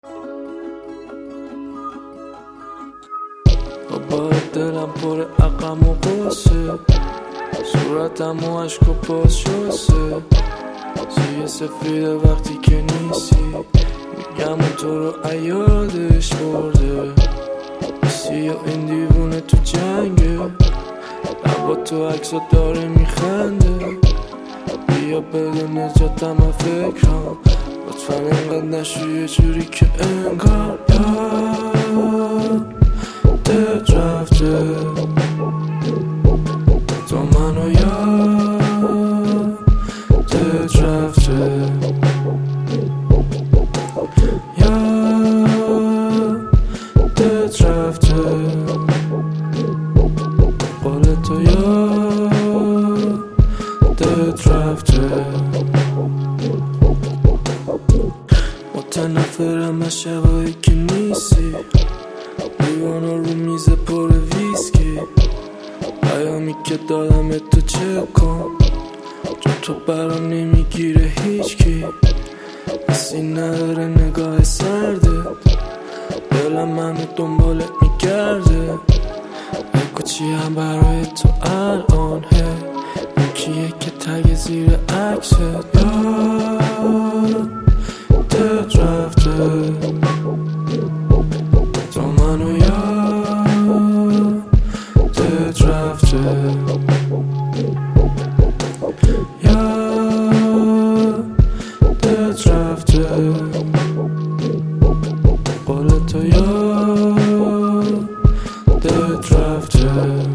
با دلم پر عقم و قصه، صورتم و عشق و پاس شسته، سیه سفیده وقتی که نیستی، میگم اون تو رو عیادش برده، سیه این دیوونه تو جنگه، لبا تو عکسا داره میخنده، بیا بده نجاتم و فکرم، لطفا اینقدر نشو یه جوری که انگار یادت رفته، تو منو یادت رفته، یادت رفته، قول تو یادت رفته. متنفرم از شبایی که نیستی، لیوانا رو میز پر ویسکی، پیامی که دادم تو چک کن، چون تو برا نمیگیره هیچکی، حسی نداره نگاه سرده، دلم منو دنبالت میگرده، بگو چی هم برای تو الان، این کیه که تگ زیر عکست، یادت رفته، تو منو یادت رفته، یادت رفته، قول تو یادت رفته.